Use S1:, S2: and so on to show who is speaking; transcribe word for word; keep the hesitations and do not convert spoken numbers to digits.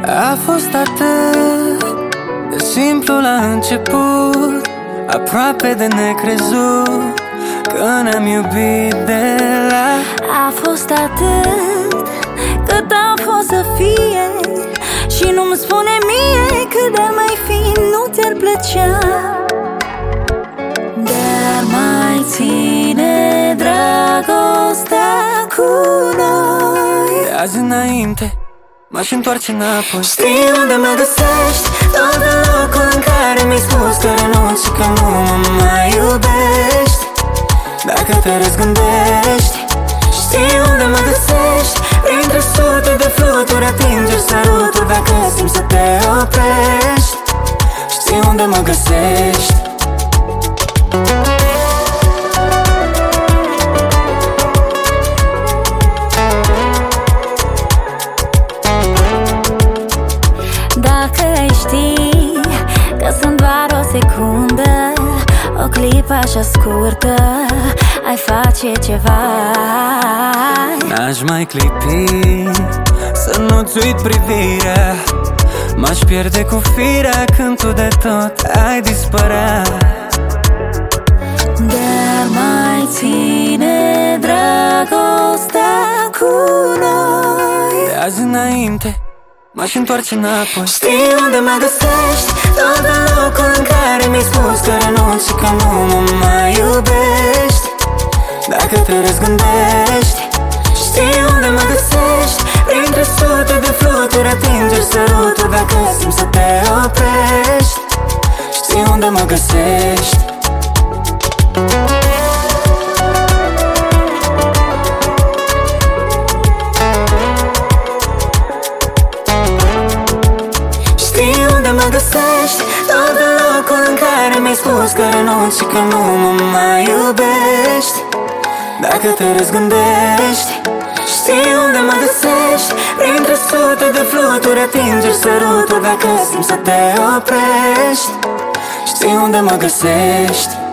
S1: A fost atât de simplu la început, aproape de necrezut, că ne-am iubit de la...
S2: A fost atât cât a fost să fie, și nu-mi spune mie cât de mai fi, nu ți-ar plăcea. Dar mai ține dragostea cu noi.
S1: De azi înainte m-aș întoarce înapoi.
S2: Știi unde mă găsești? Tot în locul în care mi-ai spus că renunți și că nu mă mai iubești. Dacă te răzgândești, știi unde mă găsești? Printre sute de fluturi atingeri săruturi, dacă simți să te oprești. Știi unde mă găsești? Dacă ai ști că sunt doar o secundă, o clipă așa scurtă, ai face ceva.
S1: N-aș mai clipi să nu-ți uit privirea, m-aș pierde cu firea când tu de tot ai dispărea.
S2: Dar mai ține dragostea cu noi.
S1: De azi înainte m-aș întoarce înapoi.
S2: Știi unde mă găsești? Tot în locul în care mi-ai spus că renunți și că nu mă mai iubești. Dacă te răzgândești, știi unde mă găsești? Printre sute de fluturi atingeri săruturi, dacă simți să te oprești.
S1: Știi unde mă găsești?
S2: Știi unde mă găsești? Tot în locul în care mi-ai spus că renunți și că nu mă mai iubești.
S1: Dacă te răzgândești,
S2: știi unde mă găsești? Printre sute de fluturi atingeri săruturi, dacă simți să te oprești.
S1: știi unde mă găsești?